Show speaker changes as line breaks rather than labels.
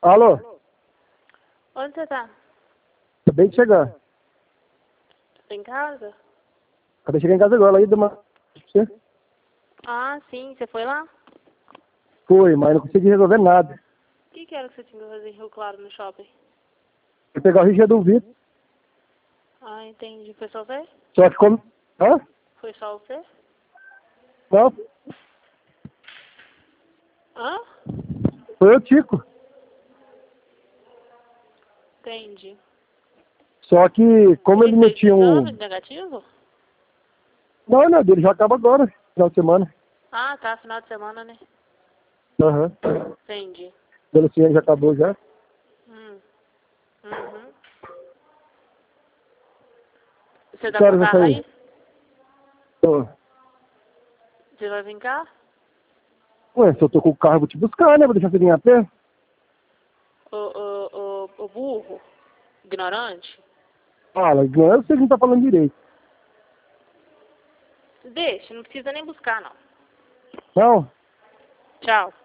Alô?
Onde você tá?
Acabei de chegar.
Tá em casa?
Acabei de chegar em casa agora, aí deu uma... Você?
Ah, sim. Você foi lá?
Foi, mas não consegui resolver nada.
O que era que você tinha que fazer em Rio Claro, no shopping?
Fui pegar o Richard do vidro.
Ah, entendi. Foi só você?
Só que como... Hã?
Foi só você?
Não,
Hã?
foi o Tico.
Entendi.
Só que, como ele
Ele fez
metia
exame
um...
negativo?
Não, não, dele já acaba agora, final de semana.
Ah, tá. Final de semana, né?
Aham.
Entendi.
Pelo senhor já acabou já.
Uhum. Você tá
Que
com
horas
o
vai
carro
sair?
aí?
Tô.
Você vai vir cá?
Ué, se eu tô com o carro, eu vou te buscar, né? Vou deixar você vir a pé.
O burro? Ignorante?
Fala, eu sei que não tá falando direito.
Deixa, não precisa nem buscar, não.
Não?
Tchau.